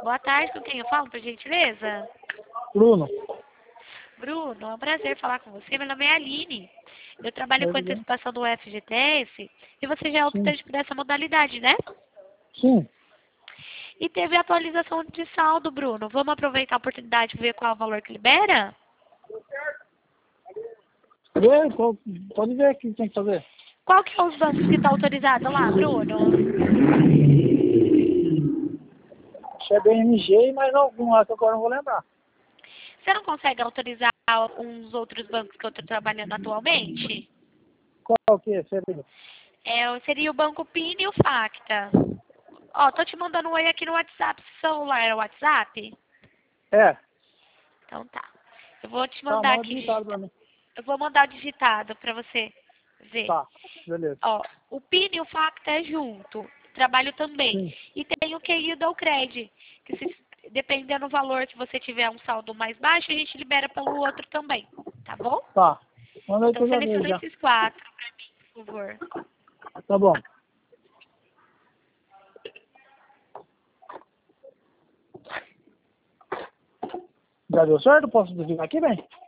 Boa tarde, com quem eu falo, por gentileza? Bruno. Bruno, é um prazer falar com você. Meu nome é Aline. Eu trabalho com Tudo bem? antecipação do FGTS e você já é Sim. optante por essa modalidade, né? Sim. E teve atualização de saldo, Bruno. Vamos aproveitar a oportunidade de ver qual é o valor que libera? Pode ver o que tem que fazer. Qual que é os bancos que está autorizado lá, Bruno? Acho que é BMG e mais algum lá que agora não vou lembrar. Você não consegue autorizar uns outros bancos que eu estou trabalhando atualmente? Qual que é? Seria? Seria o Banco PIN e o Facta. Ó, tô te mandando um oi aqui no WhatsApp. Seu celular é o WhatsApp? É. Então tá. Eu vou te Tá, mandar manda aqui. digitado pra mim. Eu vou mandar o digitado pra você ver. Tá, beleza. Ó, o PIN e o Facta é junto. Trabalho também. Sim. E tem o QI do Cred, que dependendo do valor que você tiver um saldo mais baixo, a gente libera pelo outro também. Tá bom? Tá. Manda aí que Então eu já vejo seleciona já. esses 4 pra mim, por favor. Tá bom. Já deu certo? Posso desligar aqui, bem?